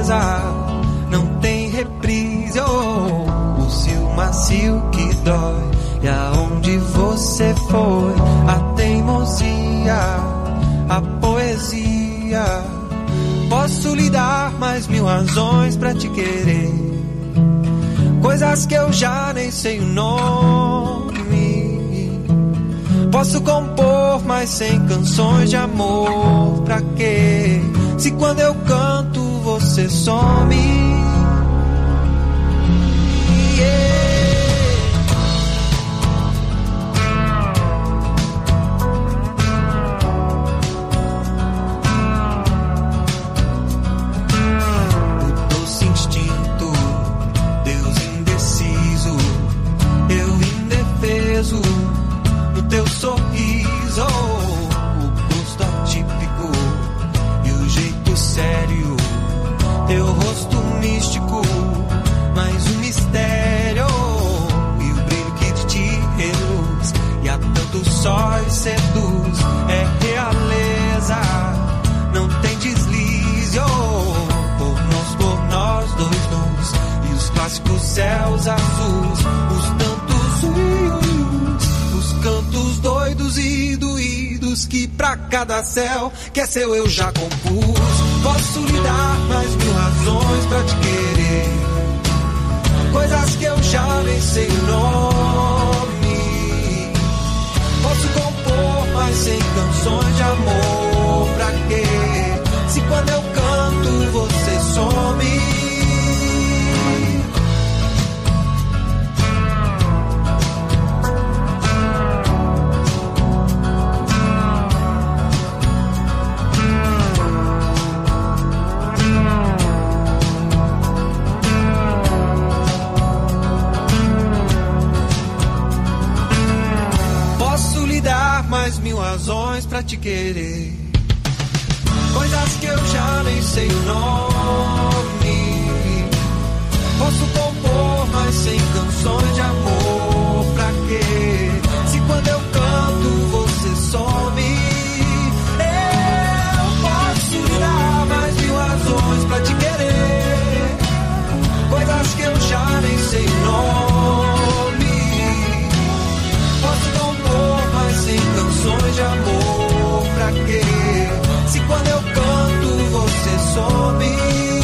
não tem reprise, oh, o seu macio que dói. E aonde você foi, a teimosia, a poesia. Posso lhe dar mais 1000 razões pra te querer, coisas que eu já nem sei o nome. Posso compor mais 100 canções de amor, pra quê? Se quando eu canto você some. Teu sorriso, o gosto atípico e o jeito sério, teu rosto místico, mais um mistério e o brilho que te reluz e a tantos sóis seduz. É realeza, não tem deslize, oh, por nós dois nus e os clássicos céus azuis, os tantos os cantos doidos e doídos que pra cada céu que é seu eu já compus. Posso lhe dar mais 1000 razões pra te querer, coisas que eu já nem sei o nome. Posso compor mais 100 canções de amor, pra quê? Se quando eu canto você some. Mais 1000 razões pra te querer, coisas que eu já nem sei o nome. Posso compor mais 100 canções de amor, pra quê? Se quando eu canto você some. Eu posso lhe dar mais 1000 razões pra te querer, coisas que eu já nem sei o nome. Posso compor mais 100 canções de amor, pra quê? Se quando eu canto você some.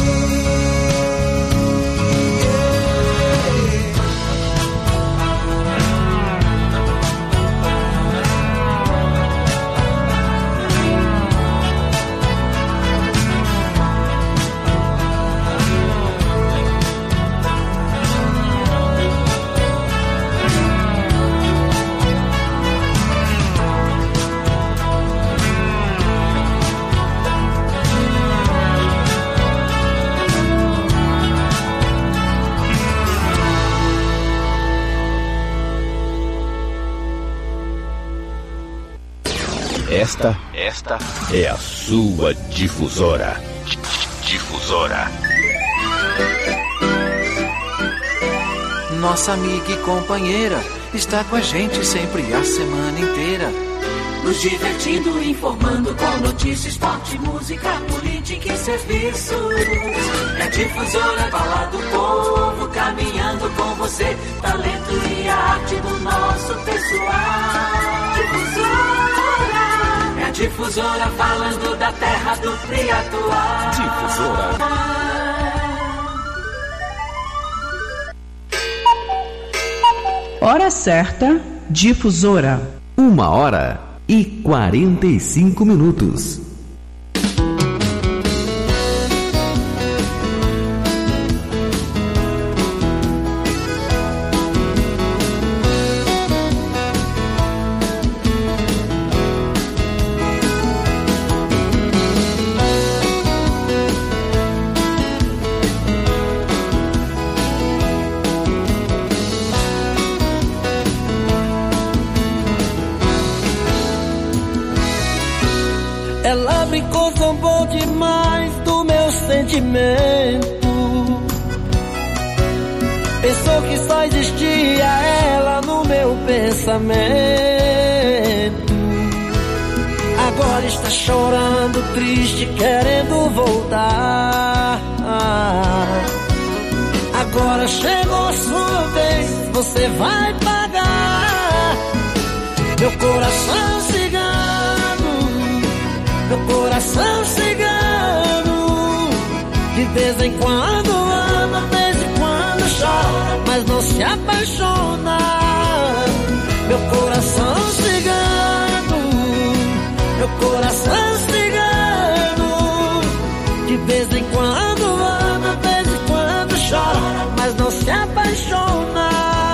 Esta é a sua difusora. Difusora. Nossa amiga e companheira está com a gente sempre a semana inteira, nos divertindo, informando com notícias, esporte, música, política e serviços. É Difusora, fala do povo, caminhando com você, talento e arte do nosso pessoal. Difusora, é a Difusora, falando da terra do Triatuá. Difusora. Hora certa, Difusora. 1h45. Ela brincou, zombou demais do meu sentimento. Pensou que só existia ela no meu pensamento. Agora está chorando, triste, querendo voltar. Agora chegou sua vez, você vai pagar. Meu coração cigano, meu coração cigano. De vez em quando ama, de vez em quando chora, mas não se apaixona. Meu coração cigano, meu coração cigano. De vez em quando ama, de vez em quando chora, mas não se apaixona.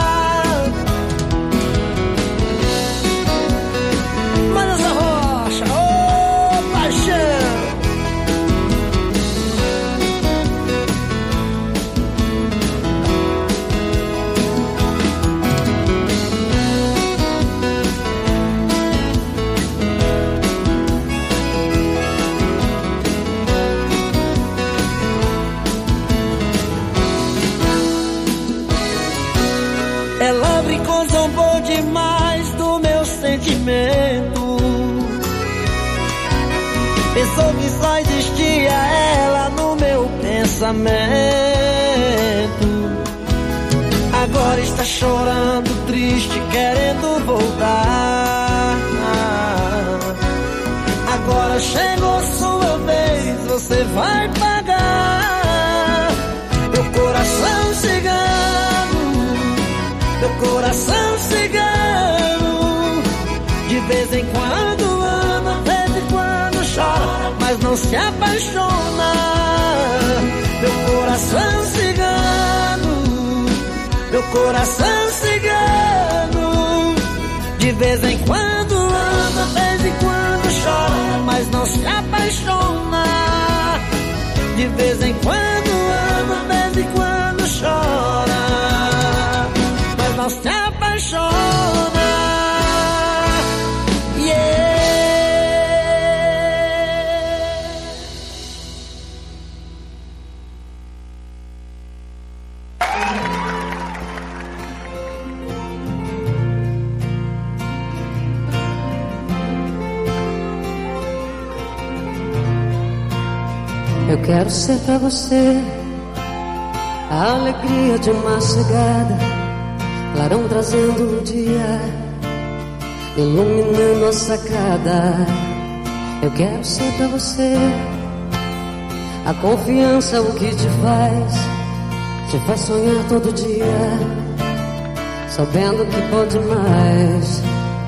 Manda essa rocha, ô paixão. Ela brincou, zombou demais do meu sentimento. Pensou que só existia ela no meu pensamento. Agora está chorando, triste, querendo voltar. Agora chegou sua vez, você vai pagar. Meu coração cigano, meu coração cigano. De vez em quando ama, de vez em quando chora, mas não se apaixona. Meu coração cigano, meu coração cigano. De vez em quando ama, de vez em quando chora, mas não se apaixona. De vez em quando ama, de vez em quando chora, não se apaixona. Yeah. Eu quero ser pra você a alegria de uma chegada, clarão trazendo o dia, iluminando a sacada. Eu quero ser pra você a confiança, o que te faz sonhar todo dia, sabendo que pode mais.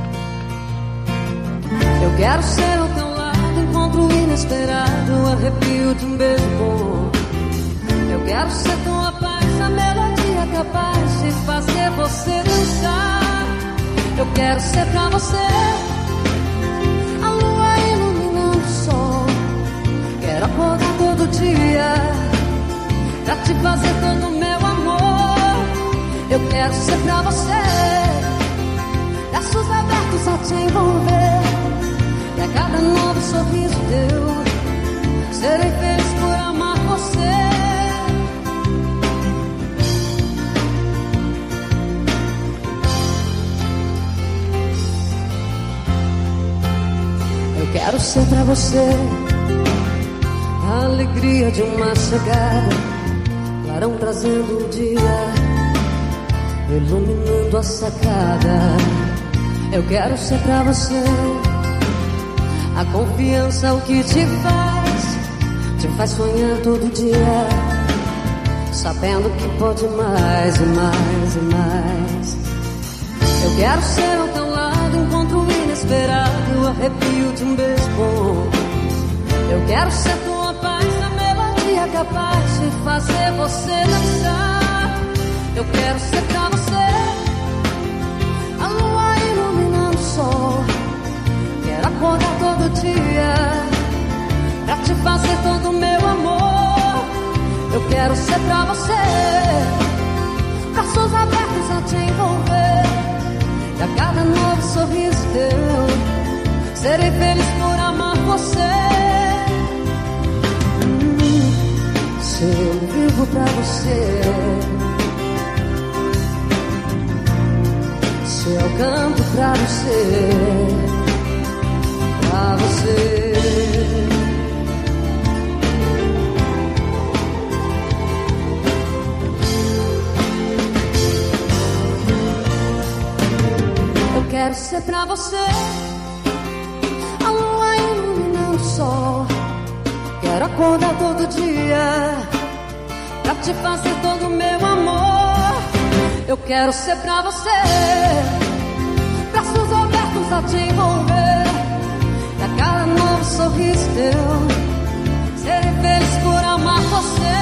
Eu quero ser ao teu lado, encontro inesperado, arrepio de um beijo bom. Eu quero ser tua paz, a melodia capaz de fazer você dançar. Eu quero ser pra você a lua iluminando o sol. Quero acordar todo dia pra te fazer todo o meu amor. Eu quero ser pra você braços abertos a te envolver, e a cada novo sorriso teu serei feliz por amar você. Eu quero ser pra você a alegria de uma chegada, clarão trazendo o dia, iluminando a sacada. Eu quero ser pra você a confiança, o que te faz sonhar todo dia, sabendo que pode mais e mais e mais. Eu quero ser ao teu lado, encontro inesperado, arrepio de um beijo bom. Eu quero ser tua paz, a melodia capaz de fazer você dançar. Eu quero ser pra você a lua iluminando o sol. Quero acordar todo dia pra te fazer todo o meu amor. Eu quero ser pra você braços abertos a te envolver, e a cada novo sorriso teu serei feliz por amar você. Se eu vivo pra você, se eu canto pra você, pra você. quero ser pra você a lua iluminando o sol. Quero acordar todo dia pra te fazer todo o meu amor. Eu quero ser pra você braços abertos a te envolver, e a cada novo sorriso teu serei feliz por amar você.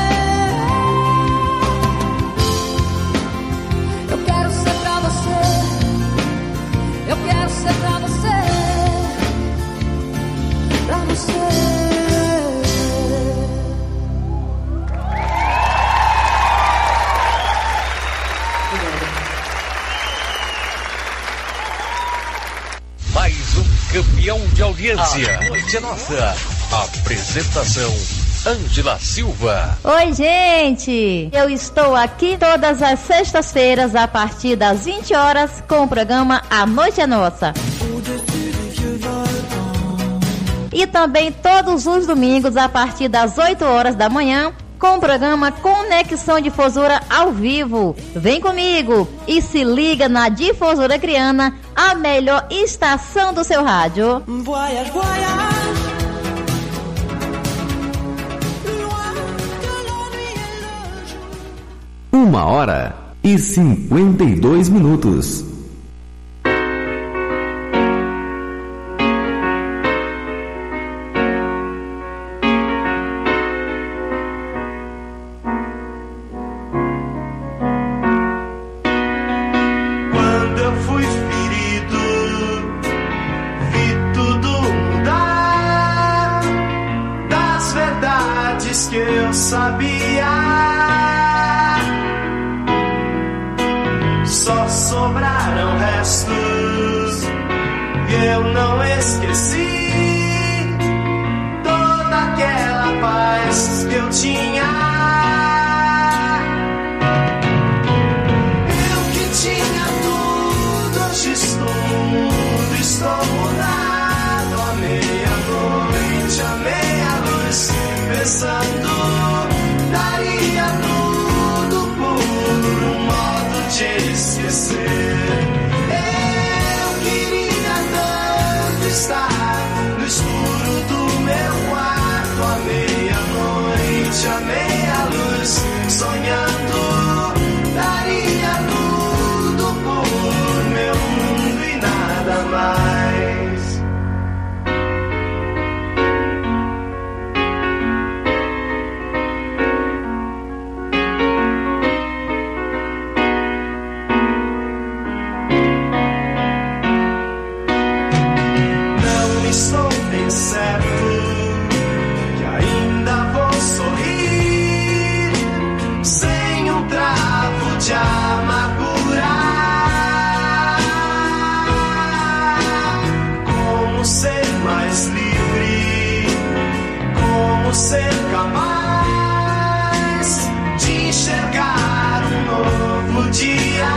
Eu quero ser pra você, eu quero ser pra você, pra você. Mais um campeão de audiência. A noite é nossa. Apresentação: Ângela Silva. Oi, gente! Eu estou aqui todas as sextas-feiras a partir das 20 horas com o programa A Noite é Nossa. E também todos os domingos a partir das 8 horas da manhã com o programa Conexão Difusora ao vivo. Vem comigo e se liga na Difusora Criana, a melhor estação do seu rádio. Voyage, voyage. 1h52. Quando eu fui ferido, vi tudo mudar. Das verdades que eu sabia, só sobraram restos, e eu não esqueci toda aquela paz que eu tinha. Eu que tinha tudo, hoje estou mudo, estou mudado. À meia-noite, à meia-luz, pensando, daria tudo por um modo de esquecer. Eu queria tanto estar no escuro do meu quarto, à meia-noite, à meia-luz, sonhando, daria tudo por meu mundo e nada mais. Não estou bem certo que ainda vou sorrir sem um travo de amargura. Como ser mais livre, como ser capaz de enxergar um novo dia.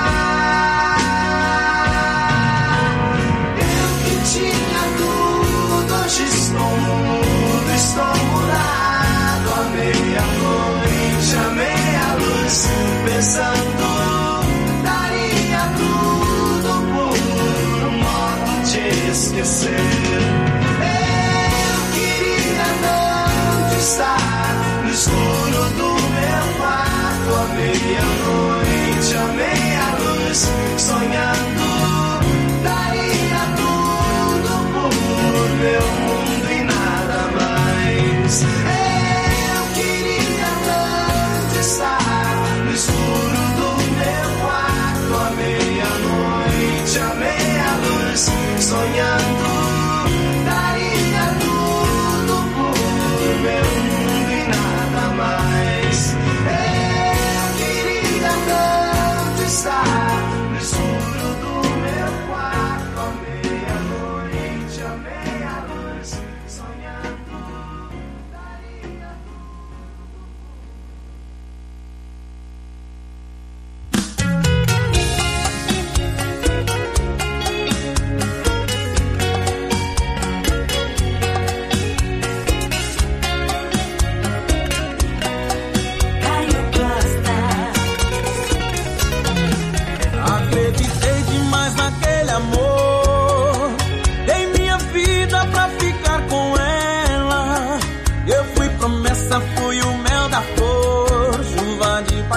Eu que tinha tudo, hoje estou mudo, estou mudado. À meia-noite, à meia-luz, pensando, daria tudo por um modo de esquecer. Eu queria tanto estar no escuro do meu quarto, à meia-noite, à meia-luz, sonhando, daria tudo por meu mundo e nada mais. Eu queria tanto estar no escuro do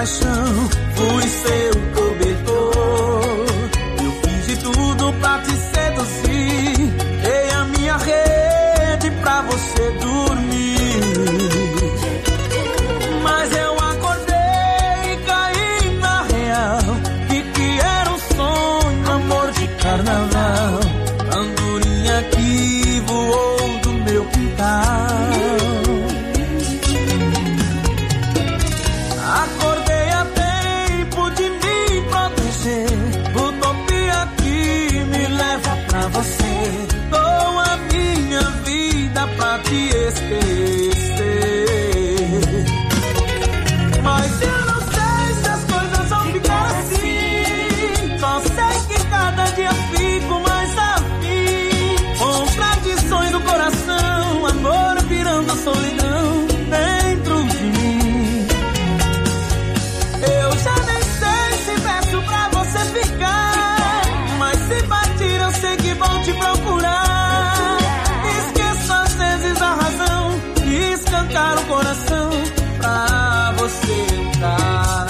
paixão, fui seu cobertor. Eu fiz de tudo pra te seduzir, dei a minha rede pra você dormir. Mas eu acordei e caí na real, vi que era um sonho, amor de carnaval. Andorinha que voou do meu quintal. Acordei a tempo de me proteger, utopia que me leva pra você. Dou a minha vida pra te esquecer. Mas eu não sei se as coisas vão ficar assim. Só sei que cada dia fico mais afim. Contradições do coração, amor virando solidão dentro de mim. Eu já nem sei se peço pra você ficar, mas se partir eu sei que vou te procurar. Esqueço às vezes a razão e escancar o coração pra você entrar.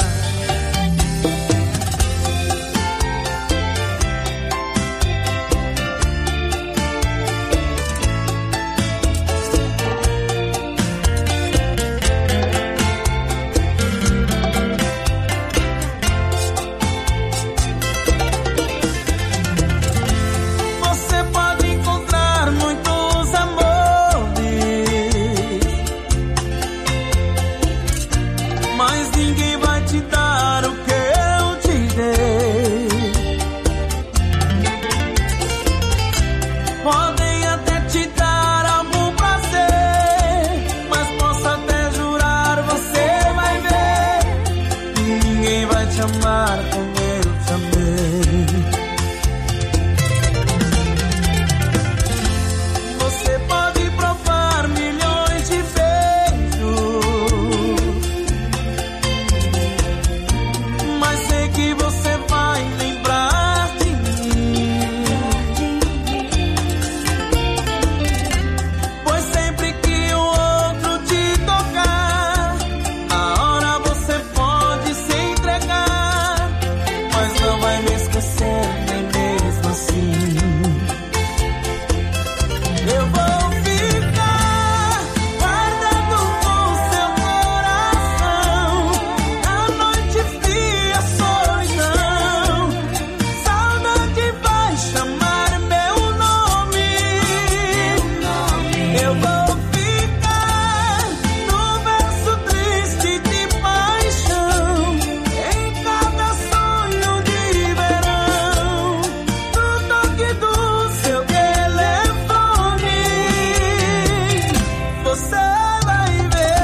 Você pode encontrar muitos amores, mas ninguém vai te dar o que eu te dei. Podem até te dar algum prazer, mas posso até jurar, você vai ver, que ninguém vai te amar como eu te amei. Você pode provar milhões de beijos, mas sei que você vai lembrar de mim. Pois sempre que o outro te tocar, a hora você pode se entregar, mas não vai me esquecer nem mesmo assim. Eu vou ficar guardado com seu coração, a noite fria, solidão, saudade vai chamar meu nome. Eu vou ficar no verso triste de paixão, em cada sonho de verão, no toque do seu telefone. Você vai ver.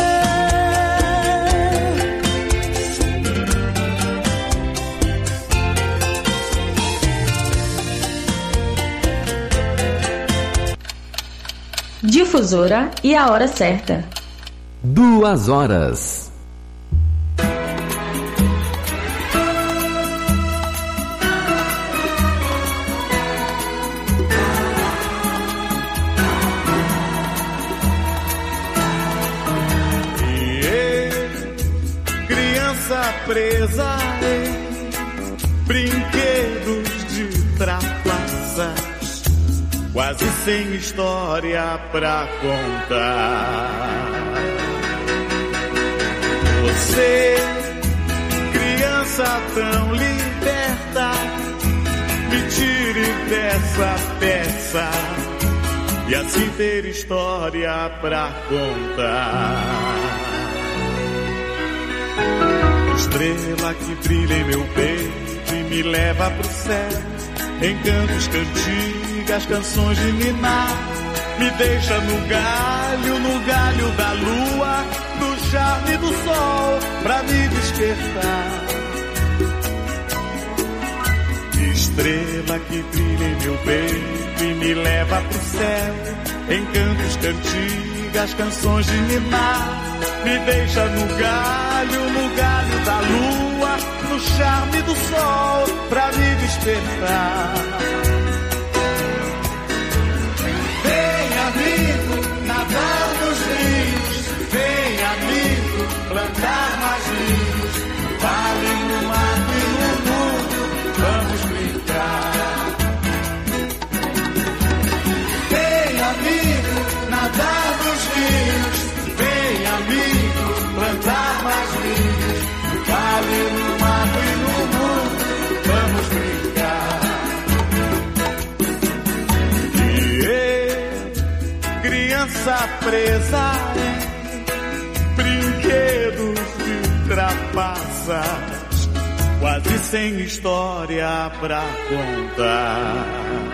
Difusora e a hora certa. 2 horas. Criança presa em brinquedos de trapaças, quase sem história pra contar. Você, criança tão liberta, me tire dessa peça e assim ter história pra contar. Estrela que brilha em meu peito e me leva pro céu, encantos, cantigas, canções de ninar, me deixa no galho da lua, no charme do sol, pra me despertar. Estrela que brilha em meu peito e me leva pro céu, encantos, cantigas, canções de ninar, me deixa no galho da lua, no charme do sol, pra me despertar. Vem, amigo, nadar nos rios, vem, amigo, plantar mais rios, presa em brinquedos de trapaças, quase sem história pra contar.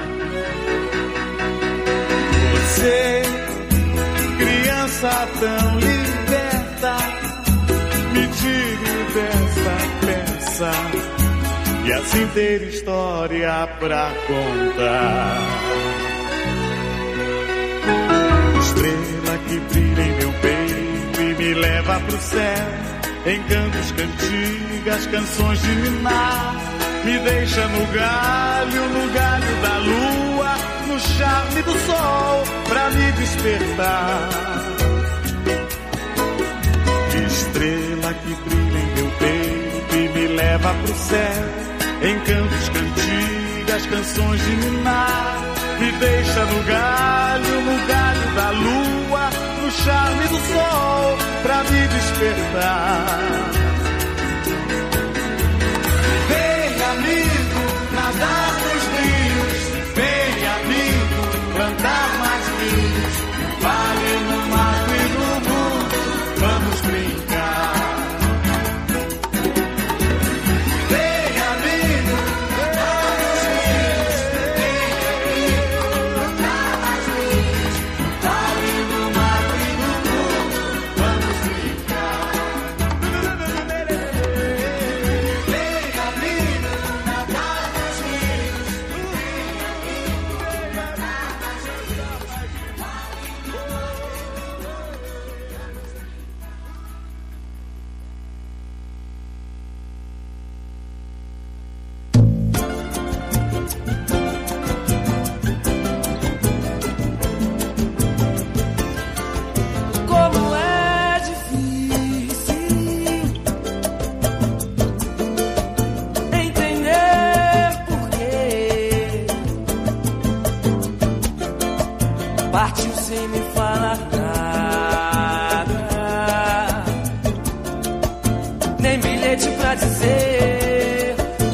Você, criança tão liberta, me tire dessa peça e assim ter história pra contar. Estrela que brilha em meu peito e me leva pro céu, encantos, cantigas, canções de ninar, me deixa no galho da lua, no charme do sol pra me despertar. Estrela que brilha em meu peito e me leva pro céu, encantos, cantigas, canções de ninar, me deixa no galho da lua, no charme do sol pra me despertar. Vem, amigo, nadar nos rios, vem, amigo, plantar mais rios, vale no mato e no mundo, vamos brincar. Partiu sem me falar nada, nem bilhete pra dizer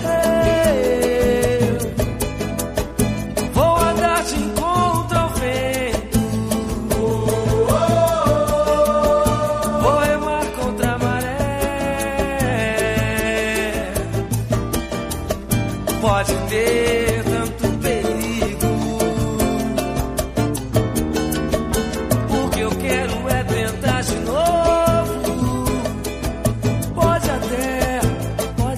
vou andar de encontro ao vento, vou remar contra a maré. Pode ter tanto perigo, eu quero é tentar de novo. Pode até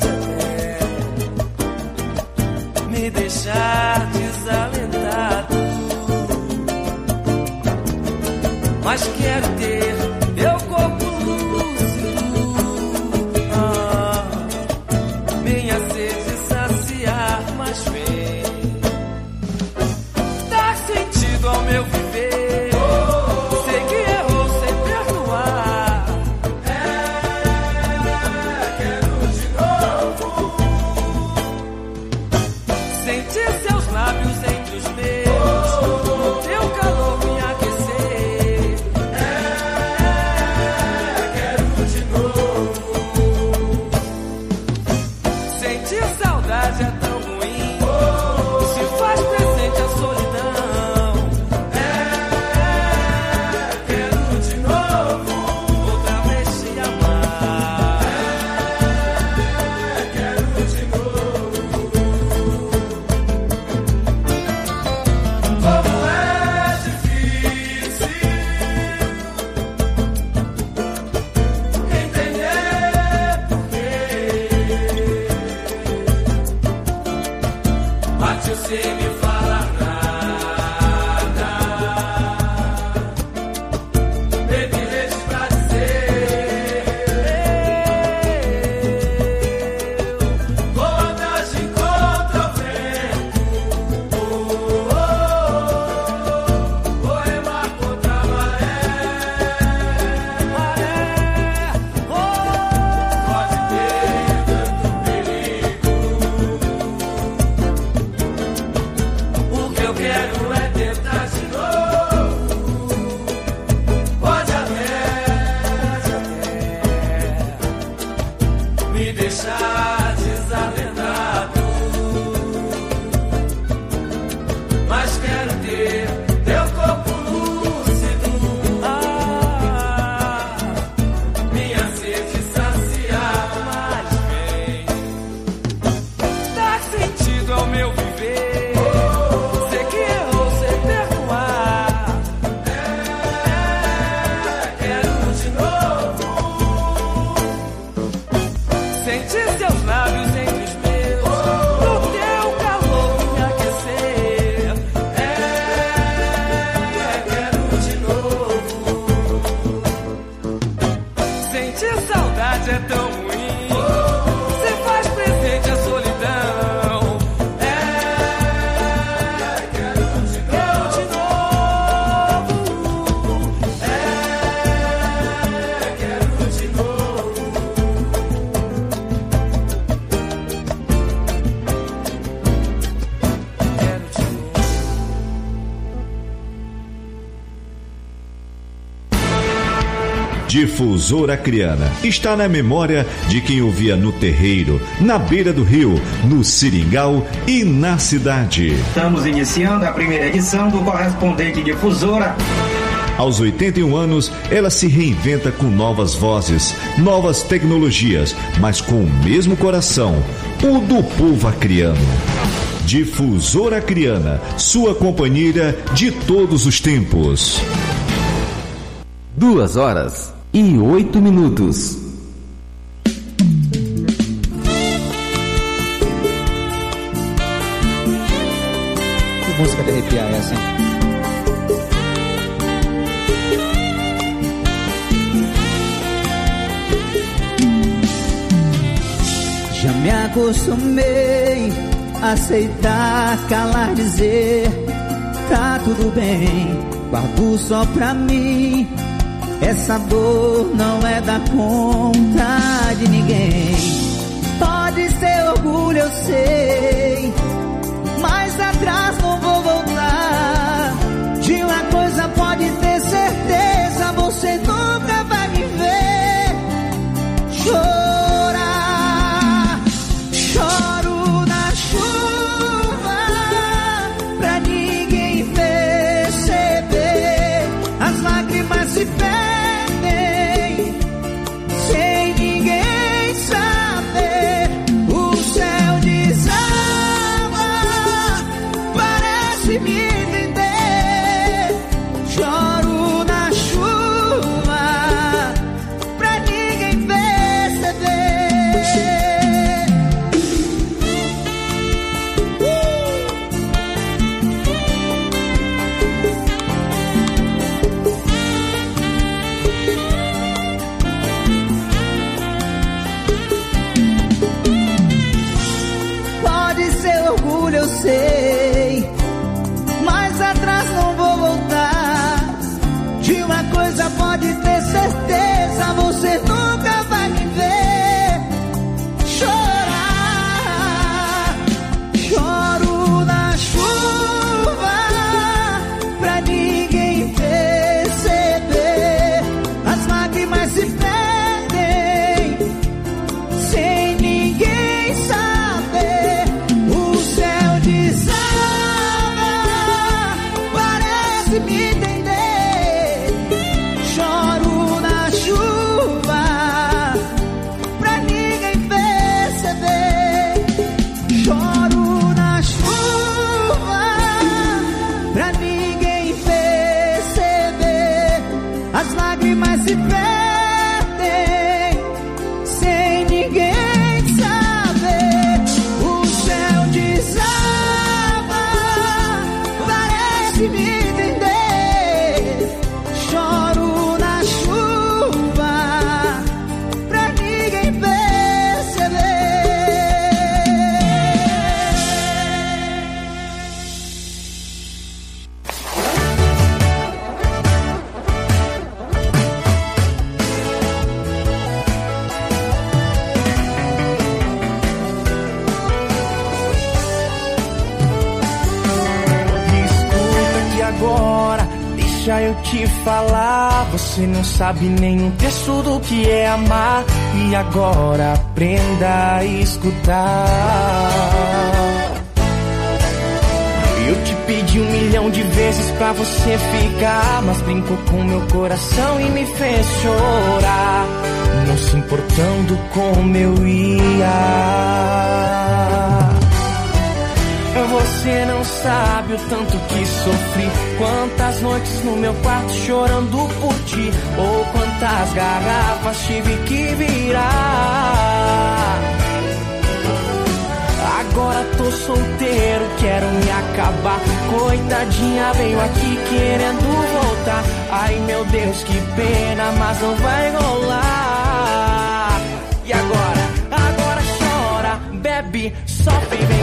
sentir saudade é tão ruim. Você faz presente a solidão. Quero de novo. Quero de novo. Difusora Acreana está na memória de quem ouvia no terreiro, na beira do rio, no seringal e na cidade. Estamos iniciando a primeira edição do Correspondente Difusora. Aos 81 anos, ela se reinventa com novas vozes, novas tecnologias, mas com o mesmo coração, o do povo acreano. Difusora Acreana, sua companheira de todos os tempos. 2h08. Que música de arrepiar é essa, hein? Já me acostumei a aceitar, calar, dizer tá tudo bem, guardo só pra mim. Essa dor não é da conta de ninguém. Pode ser orgulho, eu sei, mas atrás não vou voltar. De uma coisa pode ter certeza, você nunca vai me ver chorar. Choro na chuva pra ninguém perceber. As lágrimas se perdem sem ninguém saber. O céu desaba, parece me entender. Choro na chuva pra ninguém perceber. Pode ser orgulho, eu sei, mas atrás não vou voltar. De uma coisa pode ter certeza, você nunca vai me ver chorar. Choro na chuva pra ninguém perceber. As lágrimas se perdem sem ninguém saber. O céu desaba, parece me entender. Choro na chuva pra ninguém perceber. Choro na chuva pra ninguém perceber. As lágrimas se perdem sem ninguém saber. O céu desaba, parece me entender. Choro na chuva pra ninguém perceber. Escuta aqui agora, deixa eu te falar. Você não sabe nem um terço do que é amar. E agora aprenda a escutar. Eu te pedi 1 milhão de vezes pra você ficar, mas brincou com meu coração e me fez chorar, não se importando como eu ia. Você não sabe o tanto que sofri, quantas noites no meu quarto chorando por ti, ou quantas garrafas tive que virar. Agora tô solteiro, quero me acabar. Coitadinha veio aqui querendo voltar. Ai meu Deus, que pena, mas não vai rolar.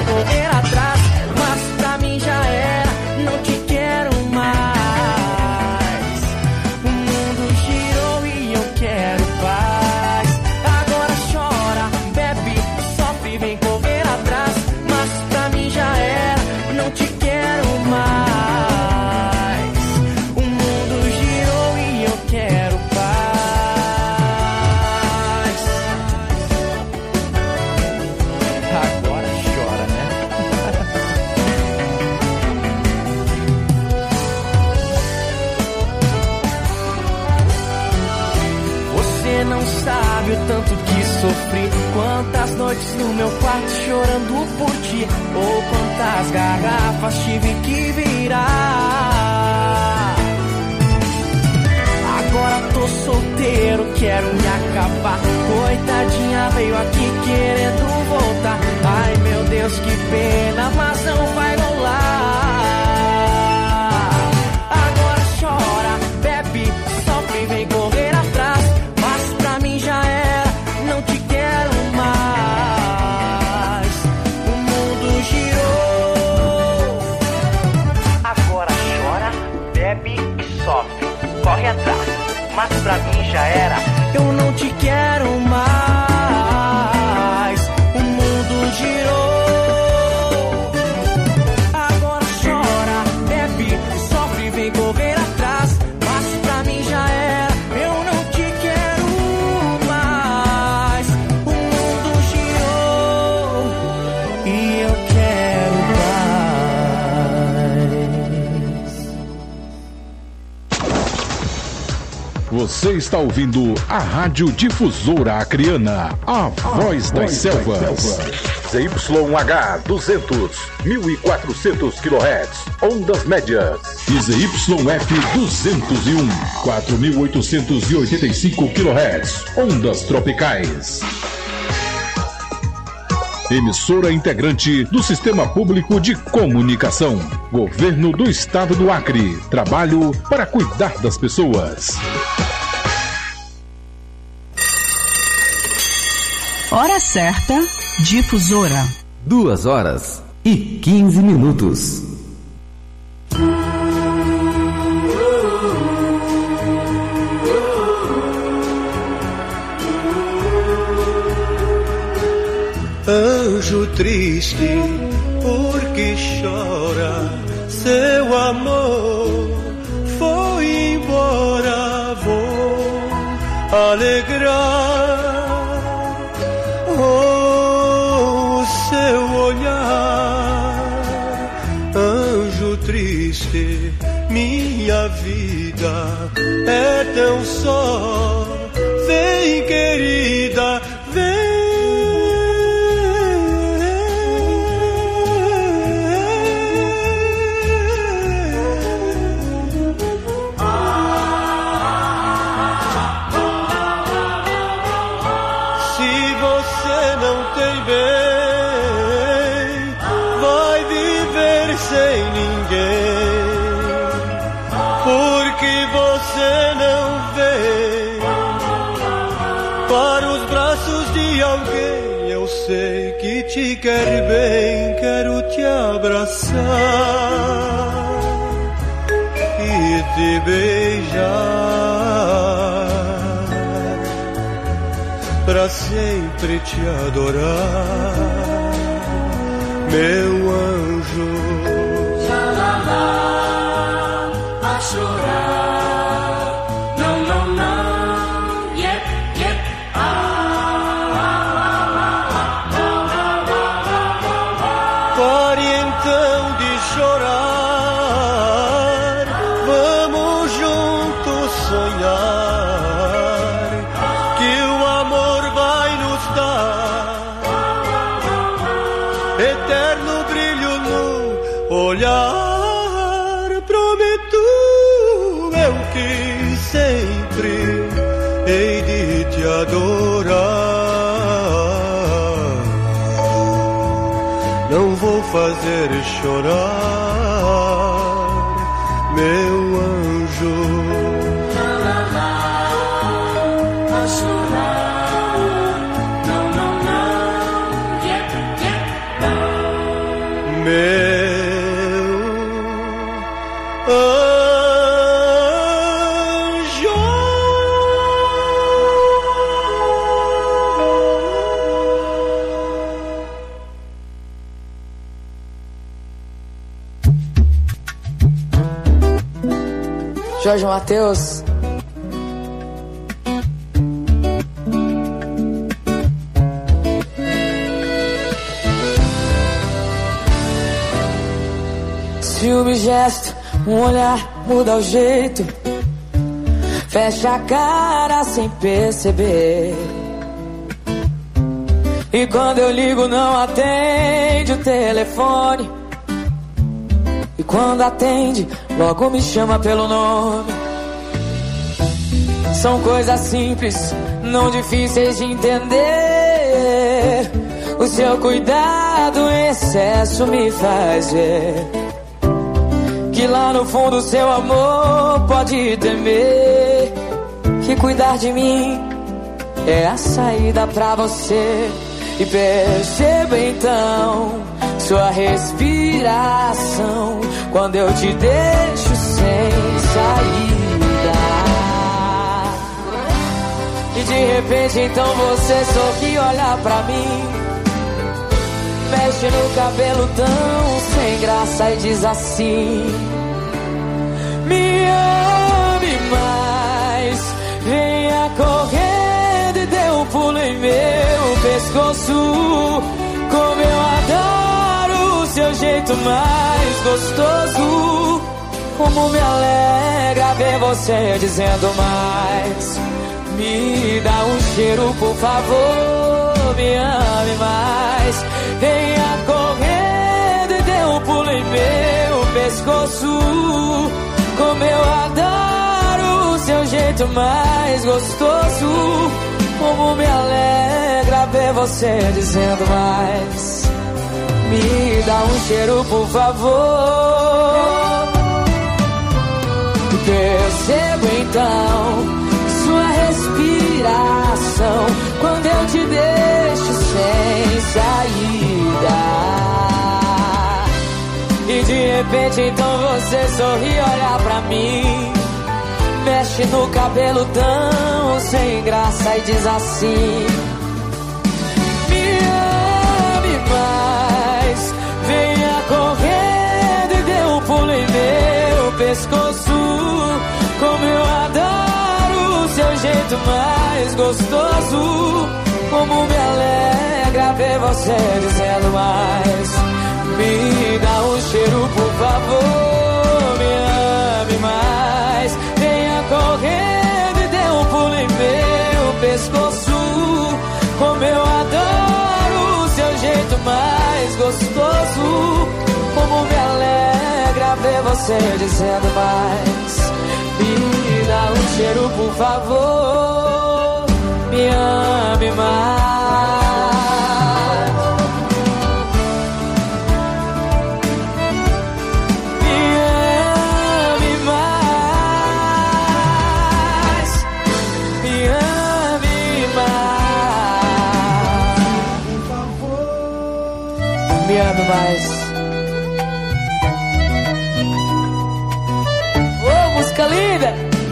vem correr atrás, mas pra mim já era, não te quero mais. O mundo girou e eu quero paz. Agora chora, bebe, sofre, vem correr atrás, mas pra mim já era, não te quero mais. O mundo girou e eu quero paz. Agora chora, né? Você não sabe o tanto que sofri, quantas noites no meu quarto chorando por ti, ou quantas garrafas tive que virar. Agora tô solteiro, quero me acabar. Coitadinha veio aqui querendo voltar. Ai meu Deus, que pena, mas não vai rolar. Agora chora, bebe, sofre, vem correr atrás, mas pra mim já era, não te quero mais. O mundo girou. Agora chora, bebe e sofre, corre atrás, mas pra mim já era, eu não te quero mais. O mundo girou. Agora chora, bebe, sofre, vem correr atrás, mas pra mim já era, eu não te quero mais. O mundo girou e eu quero paz. Você está ouvindo a Rádio Difusora Acreana, a voz das selvas. ZYH 200, 1400 kHz, ondas médias. E ZYF 201, 4885 kHz, ondas tropicais. Emissora integrante do Sistema Público de Comunicação. Governo do Estado do Acre. Trabalho para cuidar das pessoas. Hora certa, Difusora. 2h15. Anjo triste, por que chora? Seu amor foi embora, vou alegrar o seu olhar. Anjo triste, minha vida é tão só. Vem, querida, vem. Eu sei que te quer bem, quero te abraçar e te beijar, pra sempre te adorar, meu anjo. Xalala, a chorar, não, não, não, yep, yep, Pare então de chorar, vamos juntos sonhar, que o amor vai nos dar eterno brilho no olhar. Prometo eu que sempre hei de te adorar. Não vou fazer chorar, meu anjo. a chorar, não, não, não, yep, yep, não. Jorge Mateus. Ciúme, gesto, um olhar muda o jeito. Fecha a cara sem perceber. E quando eu ligo não atende o telefone. E quando atende, logo me chama pelo nome. São coisas simples, não difíceis de entender. O seu cuidado em excesso me faz ver que lá no fundo seu amor pode temer. Que cuidar de mim é a saída pra você. E perceba então sua respiração quando eu te deixo sem saída. E de repente então você sorri, olha pra mim, mexe no cabelo tão sem graça e diz assim: me ame mais, venha correndo e dê um pulo em meu pescoço. Como eu adoro o seu jeito mais gostoso. Como me alegra ver você dizendo mais. Me dá um cheiro, por favor, me ame mais. Venha correndo e dê um pulo em meu pescoço. Como eu adoro o seu jeito mais gostoso. Como me alegra ver você dizendo mais. Me dá um cheiro, por favor. Percebo então sua respiração quando eu te deixo sem saída. E de repente então você sorri, olha pra mim, mexe no cabelo tão sem graça e diz assim: me ame mais, venha correndo e dê um pulo em meu pescoço. Como eu adoro o seu jeito mais gostoso. Como me alegra ver você dizendo mais. Me dá um cheiro, por favor, me ame mais. Venha correndo e dê um pulo em meu pescoço. Como eu adoro o seu jeito mais gostoso. Como me alegra ver você dizendo mais. Me dá um cheiro, por favor, me ame mais. Me ame mais. Me ame mais. Me ame mais. Ô, música linda!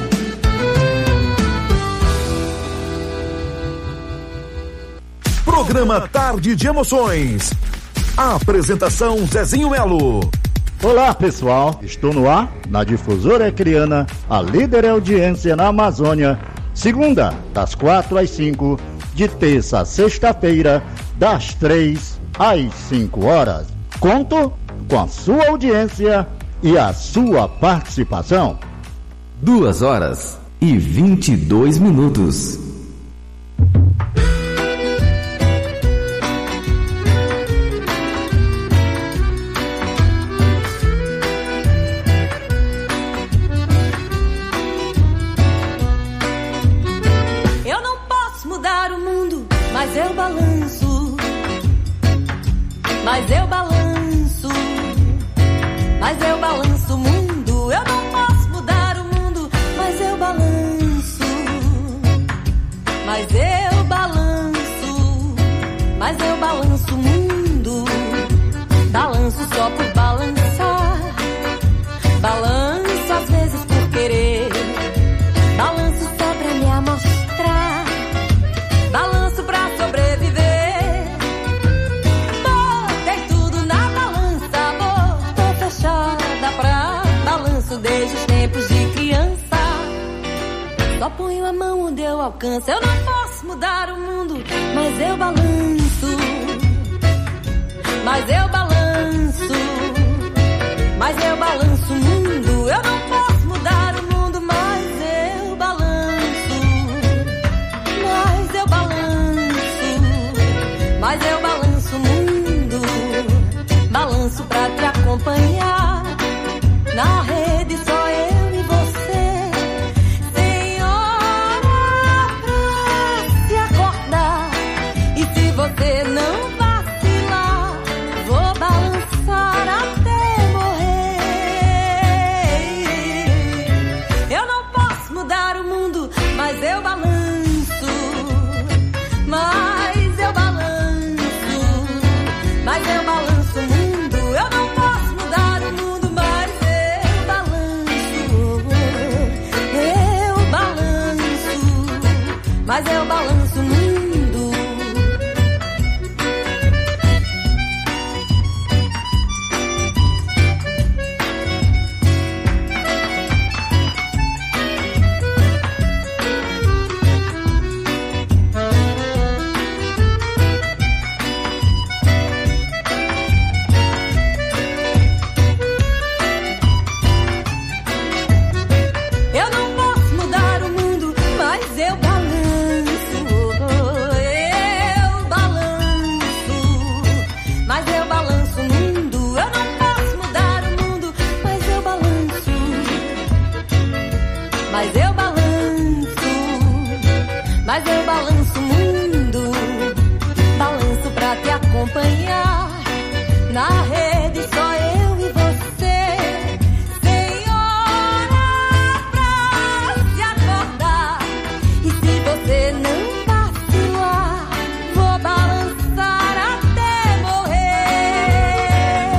Programa Tarde de Emoções. A apresentação Zezinho Melo. Olá pessoal, estou no ar na Difusora Acreana, a líder em audiência na Amazônia. Segunda, das 4 às 5, de terça a sexta-feira, das 3 às 5 horas. Conto com a sua audiência e a sua participação. 2h22. Eu não posso mudar o mundo, mas eu balanço. Mas eu balanço. Mas eu balanço o mundo. Eu não posso mudar o mundo, mas eu balanço. Mas eu balanço. Mas eu balanço o mundo. Balanço só por balançar. Balanço às vezes por querer. Balanço só pra me amostrar. Balanço pra sobreviver. Desde os tempos de criança. alcance. Eu não posso mudar o mundo, mas eu balanço. Mas eu balanço. Mas eu balanço o mundo. Eu não posso mudar o mundo, mas eu balanço. Mas eu balanço. Mas eu balanço o mundo. Balanço pra te acompanhar. Na rede só eu e você. Sem hora pra se acordar. E se você não vacilar, vou balançar até morrer. Eu não posso mudar o mundo, mas eu balanço. Mas eu balanço. Mas eu balanço o mundo. Eu não posso mudar o mundo, mas eu balanço. Eu balanço. Mas eu balanço o mundo. Eu não posso mudar o mundo, mas eu balanço. Eu balanço. Mas eu balanço o mundo. Eu não posso mudar o mundo, mas eu balanço. Mas eu balanço. Mas eu balanço o mundo. Balanço pra te acompanhar. Na rede só eu e você. Sem hora pra se acordar. E se você não vacilar, vou balançar até morrer.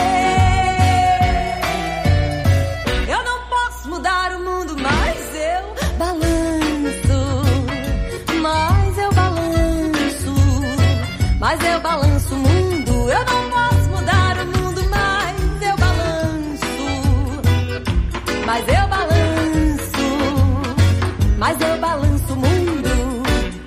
Eu não posso mudar o mundo, mas eu balanço. Mas eu balanço. Mas eu balanço o mundo. Eu não posso mudar o mundo, mas eu balanço. Mas eu balanço. Mas eu balanço o mundo.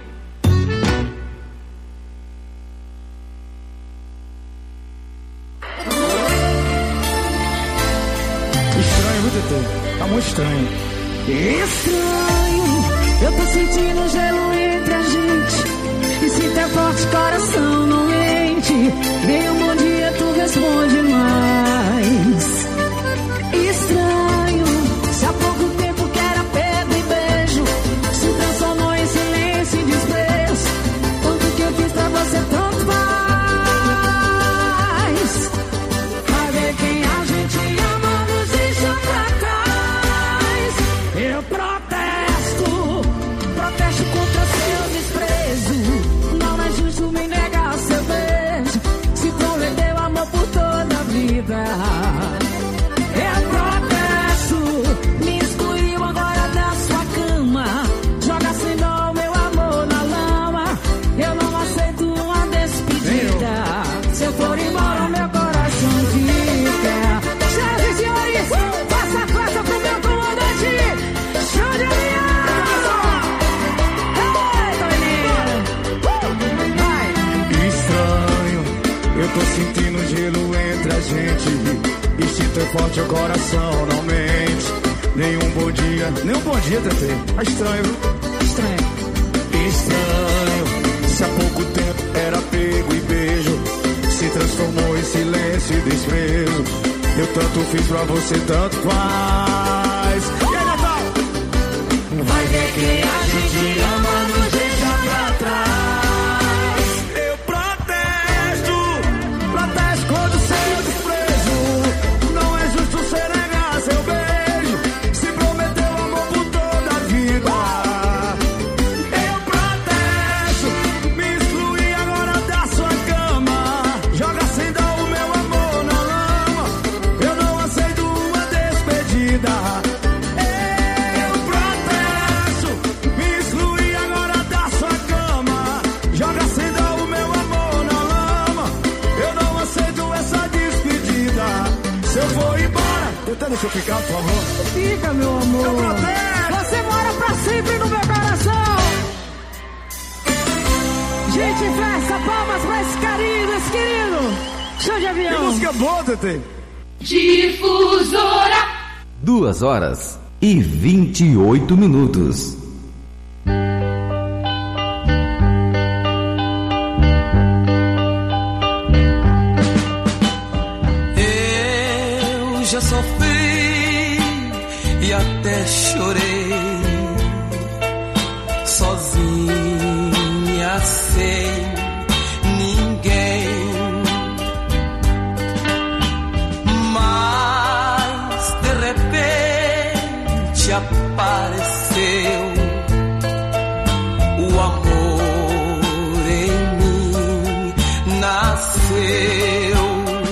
Estranho, viu, Tetê? Tá muito estranho. Estranho, eu tô sentindo gelo entre a gente. E se teu forte coração não mente, nem um bom dia tu responde mais. Estranho, se há pouco tempo que era pego e beijo, se transformou em silêncio e desprezo. Tudo que eu fiz pra você tanto faz. Vai ver quem a gente ama nos deixa pra trás. Eu protesto, protesto contra seu desprezo. Não é justo me negar seu beijo. Se prometeu amor por toda a vida. Eu protesto, me excluiu agora da sua cama. Joga sem dó o meu amor na lama. Eu não aceito uma despedida. Se eu for embora, meu coração fica. Senhoras e senhores, faça a festa pro meu comandante. Show de Estranho, eu tô sentindo gelo entre a gente. E se teu forte o coração não mente. Nenhum bom dia, Tetê. É estranho, viu? Estranho. Estranho, se há pouco tempo era pego e beijo, se transformou em silêncio e desprezo. Eu tanto fiz pra você, tanto faz. E aí, Natal? Vai ver quem a gente ama nos deixa pra trás. Eu protesto, protesto contra o seu desprezo. Não é justo você negar seu beijo. Se prometeu amor por toda a vida. Eu protesto, me excluí agora da sua cama. Joga sem dó o meu amor na lama. Eu não aceito uma despedida. Eu protesto, me excluí agora da sua cama. Joga sem dó o meu amor na lama. Eu não aceito essa despedida. Se eu for embora, tenta deixa eu ficar, por favor. Fica, meu amor. Eu protesto. Você mora pra sempre no meu coração. Gente, festa, palmas pra esse carinho, esse querido. Show de avião. Que música boa, Tete. Difusora. 2h28. Eu já sofri e até chorei, sozinha, sem ninguém. Mas de repente apareceu o amor em mim, nasceu.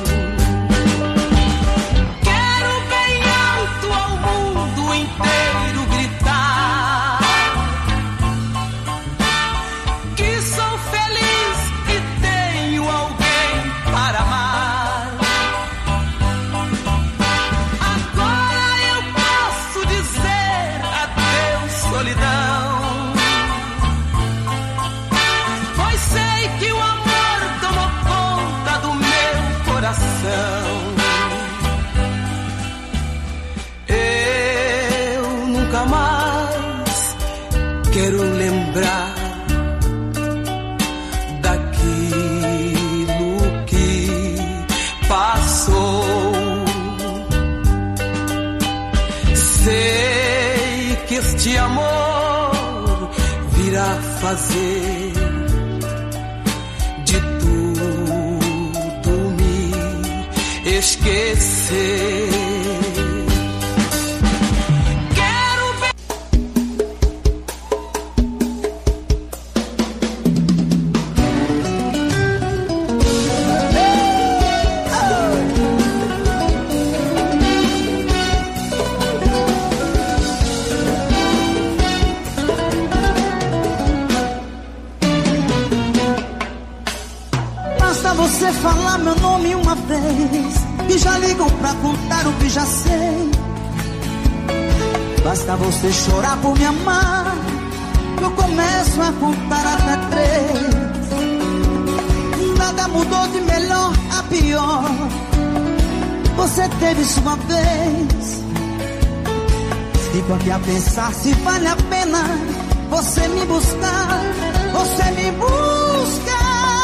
Eu nunca mais quero lembrar daquilo que passou. Sei que este amor virá fazer de tudo me esquecer. Você falar meu nome uma vez e já ligam pra contar o que já sei. Basta você chorar por me amar, eu começo a contar até 3. Nada mudou de melhor a pior, você teve sua vez. Fico aqui a pensar se vale a pena você me buscar, você me buscar.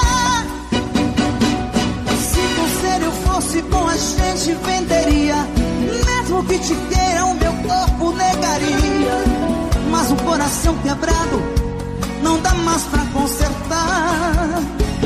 Se eu fosse bom, a gente venderia. Mesmo que te queira, o meu corpo negaria. Mas um coração quebrado não dá mais pra consertar.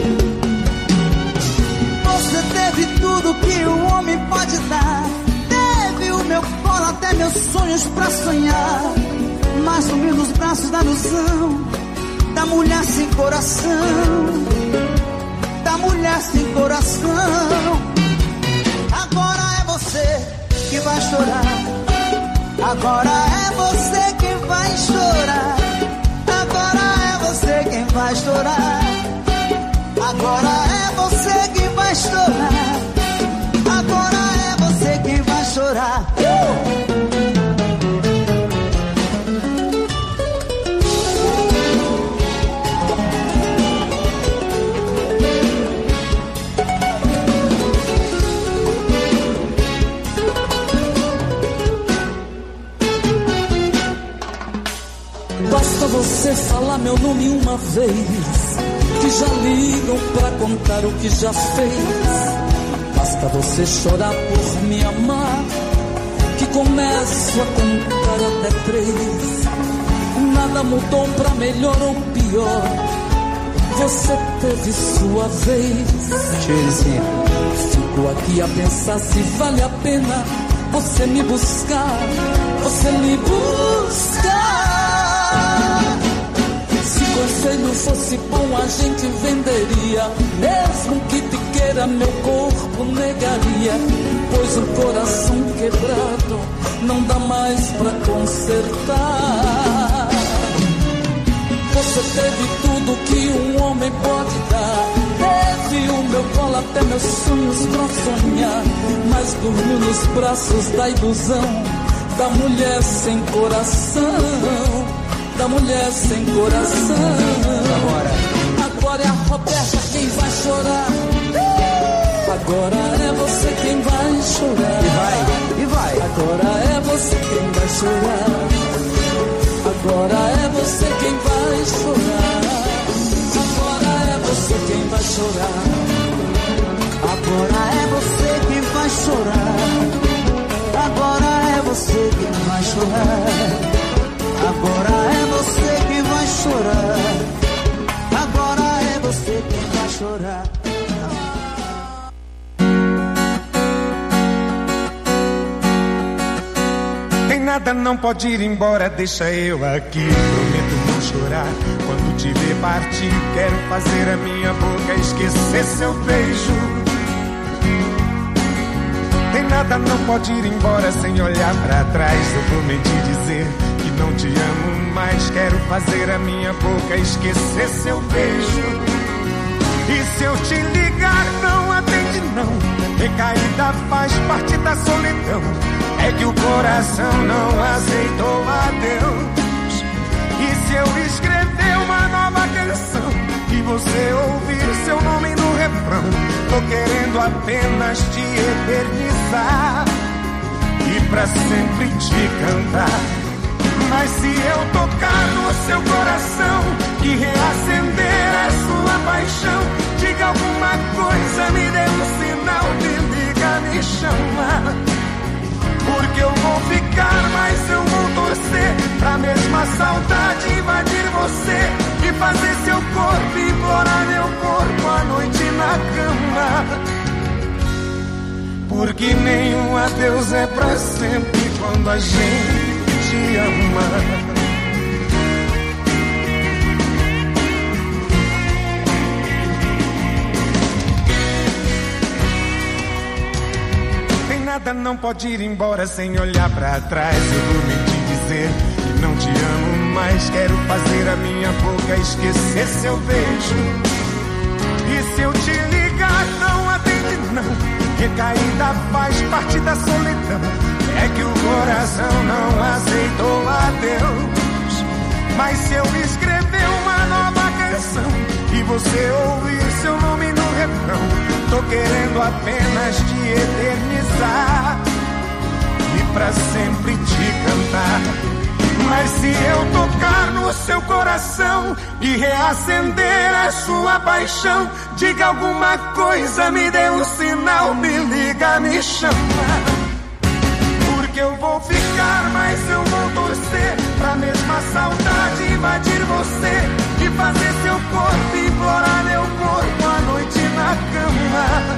Você teve tudo que um homem pode dar. Teve o meu colo, até meus sonhos pra sonhar. Mas sumiu nos braços da ilusão da mulher sem coração, da mulher sem coração. Agora é você que vai chorar. Agora é você quem vai chorar. Agora é você quem vai chorar. Agora é você quem vai chorar. Agora é você quem vai chorar. Basta você falar meu nome uma vez, que já ligam pra contar o que já fez. Basta você chorar por me amar, que começo a contar até 3. Nada mudou pra melhor ou pior, você teve sua vez. Fico aqui a pensar se vale a pena você me buscar, você me buscar. Se conselho fosse bom, a gente venderia. Mesmo que te queira, meu corpo negaria. Pois um coração quebrado não dá mais pra consertar. Você teve tudo que um homem pode dar. Teve o meu colo, até meus sonhos pra sonhar. Mas dormiu nos braços da ilusão da mulher sem coração, da mulher sem coração. Agora é a chorar. Agora é você quem vai chorar. Agora é você quem vai chorar. Agora é você quem vai chorar. Agora é você quem vai chorar. Agora é você quem vai chorar. Agora é você quem vai chorar. Tem nada, não pode ir embora, deixa eu aqui. Prometo não chorar quando te ver partir. Quero fazer a minha boca esquecer seu beijo. Tem nada, não pode ir embora sem olhar pra trás. Eu prometi dizer que não te amo mais. Quero fazer a minha boca esquecer seu beijo. E se eu te ligar, não atende não. Recaída faz parte da solidão. É que o coração não aceitou adeus. E se eu escrever uma nova canção e você ouvir seu nome no refrão, tô querendo apenas te eternizar e pra sempre te cantar. Mas se eu tocar no seu coração e reacender a sua paixão, diga alguma coisa, me dê um sinal, me liga, me chama. Porque eu vou ficar, mas eu vou torcer pra mesma saudade invadir você e fazer seu corpo implorar meu corpo à noite na cama. Porque nenhum adeus é pra sempre quando a gente ama. Nada não pode ir embora sem olhar pra trás. Eu vou mentir dizer que não te amo mais. Quero fazer a minha boca esquecer seu beijo. E se eu te ligar, não atende não. Recaída faz parte da solidão. É que o coração não aceitou adeus. Mas se eu escrever uma nova canção e você ouvir seu nome no refrão, tô querendo apenas te eternizar e pra sempre te cantar. Mas se eu tocar no seu coração e reacender a sua paixão, diga alguma coisa, me dê um sinal, me liga, me chama. Porque eu vou ficar, mas eu vou torcer pra mesma saudade invadir você e fazer seu corpo implorar meu corpo à noite na cama.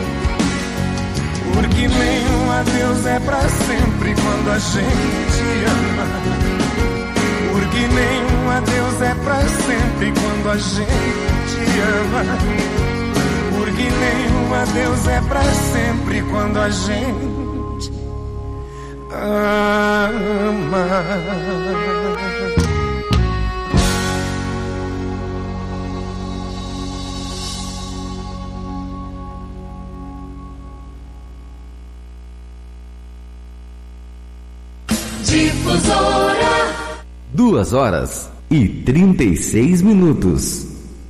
Porque nenhum adeus é pra sempre quando a gente ama. Porque nenhum adeus é pra sempre quando a gente ama. Porque nenhum adeus é pra sempre quando a gente ama. Difusora. 2h36.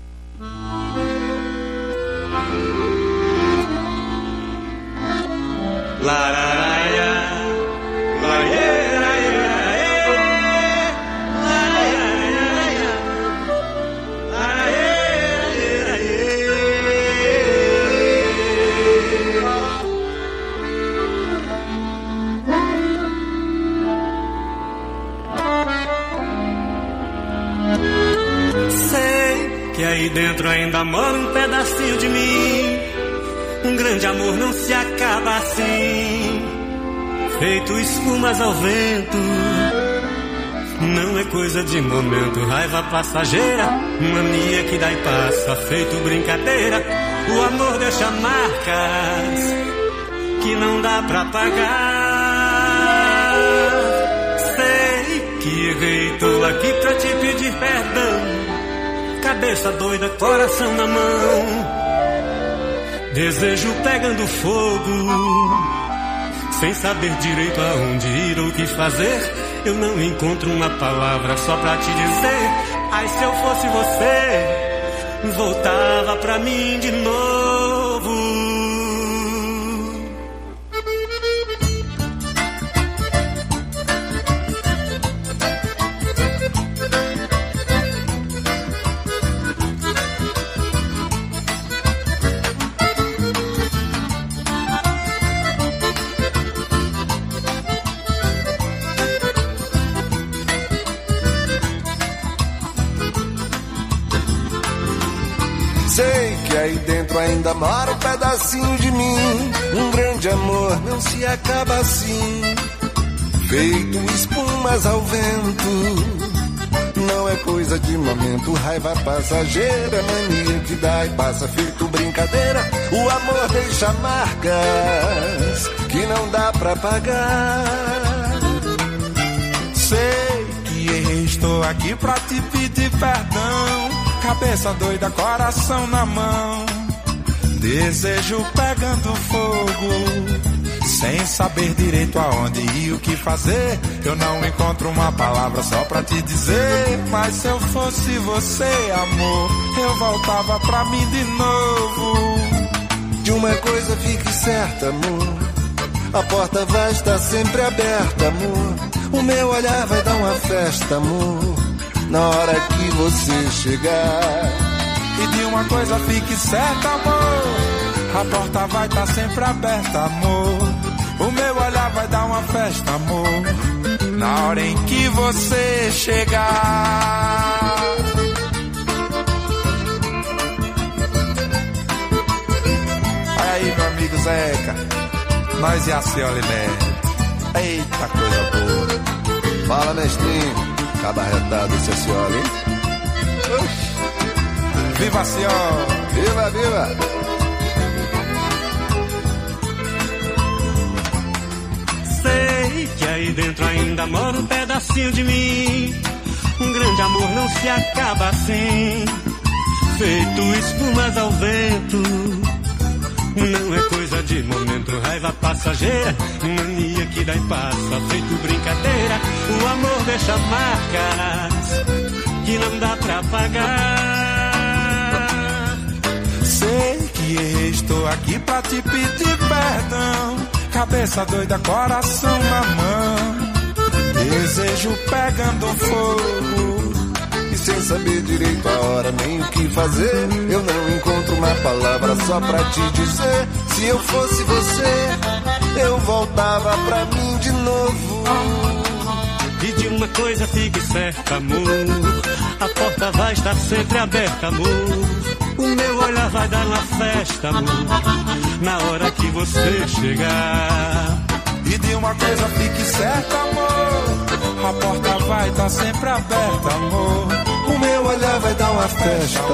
Dentro ainda mora um pedacinho de mim. Um grande amor não se acaba assim, feito espumas ao vento. Não é coisa de momento, raiva passageira, mania que dá e passa, feito brincadeira. O amor deixa marcas que não dá pra pagar. Sei que errei, tô aqui pra te pedir perdão. Cabeça doida, coração na mão, desejo pegando fogo, sem saber direito aonde ir ou o que fazer. Eu não encontro uma palavra só pra te dizer. Ai, se eu fosse você, voltava pra mim de novo. Sei que aí dentro ainda mora um pedacinho de mim. Um grande amor não se acaba assim, feito espumas ao vento. Não é coisa de momento, raiva passageira, mania que dá e passa feito brincadeira. O amor deixa marcas que não dá pra pagar. Sei que errei, estou aqui pra te pedir perdão. Cabeça doida, coração na mão, desejo pegando fogo, sem saber direito aonde e o que fazer. Eu não encontro uma palavra só pra te dizer, mas se eu fosse você, amor, eu voltava pra mim de novo. De uma coisa fique certa, amor, a porta vai estar sempre aberta, amor. O meu olhar vai dar uma festa, amor, na hora que você chegar. E de uma coisa fique certa, amor, a porta vai estar sempre aberta, amor. O meu olhar vai dar uma festa, amor, na hora em que você chegar. Olha aí, meu amigo Zeca, nós e a Cioliné. Eita, coisa boa. Fala, mestrinho, cabarretado esse Cioli, hein? Viva a Cioli! Viva, viva! Sei que aí dentro ainda mora um pedacinho de mim. Um grande amor não se acaba assim, feito espumas ao vento. Não é coisa de momento, raiva passageira, mania que dá e passa, feito brincadeira. O amor deixa marcas que não dá pra pagar. Sei que errei, estou aqui pra te pedir perdão. Cabeça doida, coração na mão, desejo pegando fogo, e sem saber direito a hora nem o que fazer. Eu não encontro uma palavra só pra te dizer. Se eu fosse você, eu voltava pra mim de novo. E de uma coisa fique certa, amor, a porta vai estar sempre aberta, amor. O meu olhar vai dar uma festa, amor, na hora que você chegar. E de uma coisa fique certa, amor, a porta vai estar sempre aberta, amor. O meu olhar vai dar uma festa,